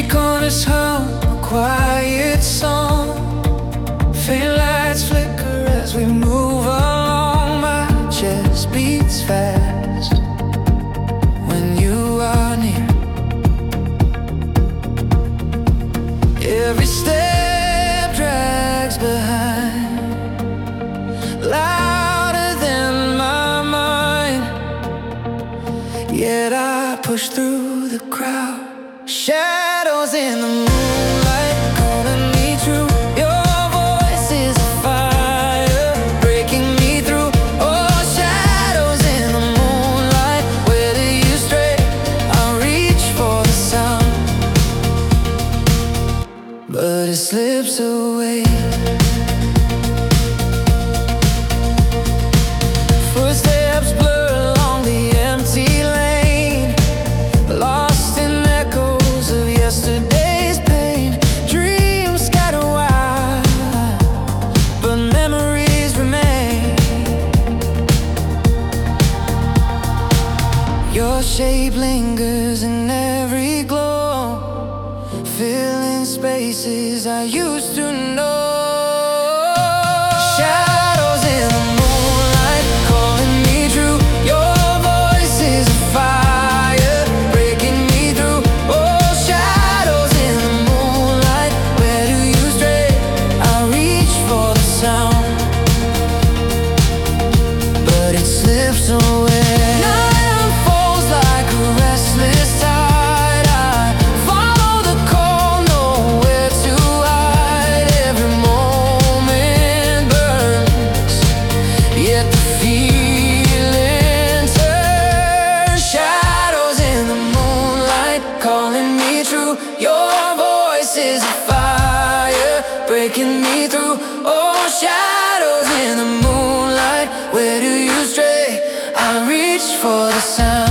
street corners hum a quiet song. Faint lights flicker as we move along. My chest beats fast when you are near. Every step drags behind, louder than my mind. Yet I push through the crowd. Shadows in the moonlight calling me true. Your voice is a fire breaking me through. Oh, shadows in the moonlight, where do you stray? I reach for the sound, but it slips away. Footsteps blur along the empty lane, lost in echoes of yesterday's pain. Dreams scatter wide, but memories remain. Your shape lingers in every glow, filling spaces I used to know. Shadows in the moonlight calling me true. Your voice is a fire breaking me through. Oh, shadows in the moonlight, where do you stray? I reach for the sound, but it slips away. Night unfolds like a restless tide. I follow the call, nowhere to hide. Every moment burns, yet the feeling turns. Shadows in the moonlight calling me true. Your voice is a fire breaking me through. Oh, shadows in the moonlight, where do you stray? I reach for the sound.